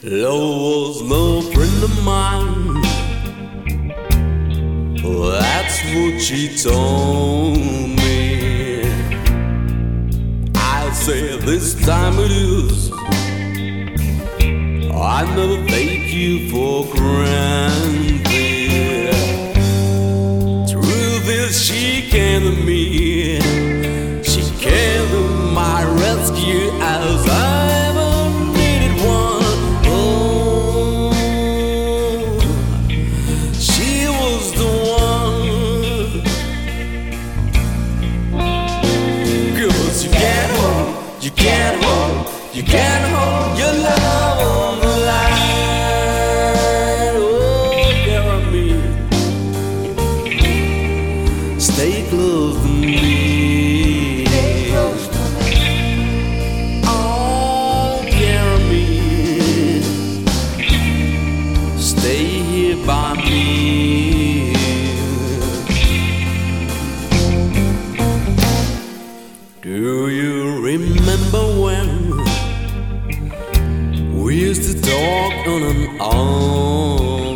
Love was no friend of mine. That's what she told me. I said this time it is. I never take you for granted. Truth is, she came to me. She came to my rescue as I ever needed one. Oh, she was the one. 'Cause you can't hold your love on the line. Oh, Jeremy, stay close to me. Oh, Jeremy, stay here by me. Do you remember when we used to talk on and on?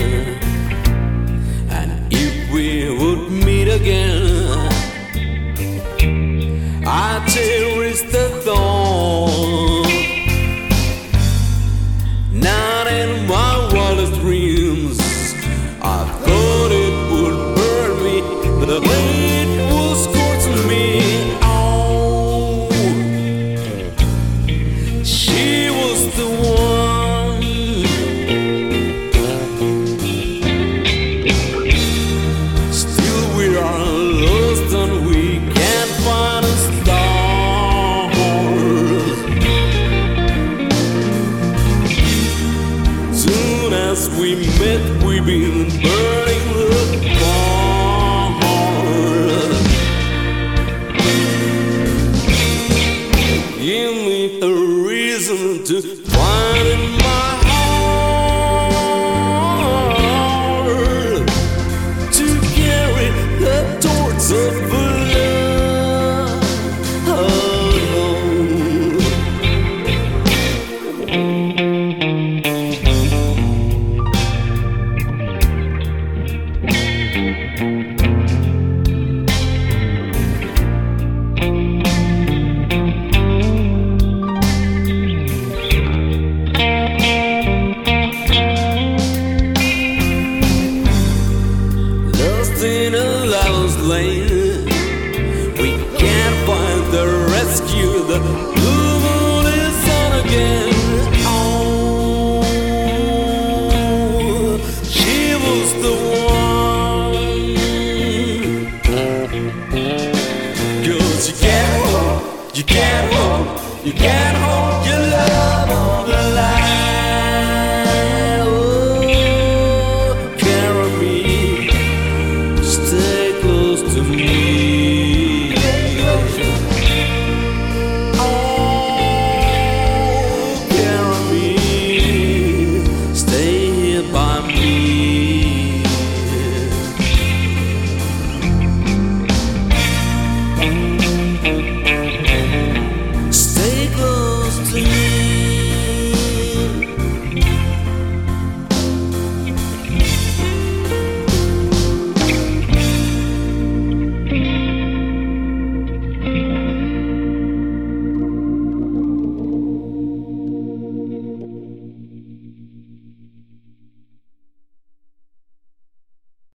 And if we would meet again, I cherish the thought. Not in my wildest dreams I thought it would burn me, but the way it was close to me. She was the one. Still we are lost and we can't find a star. Soon as we met, we've been burning the bar. Give me a reason to find in my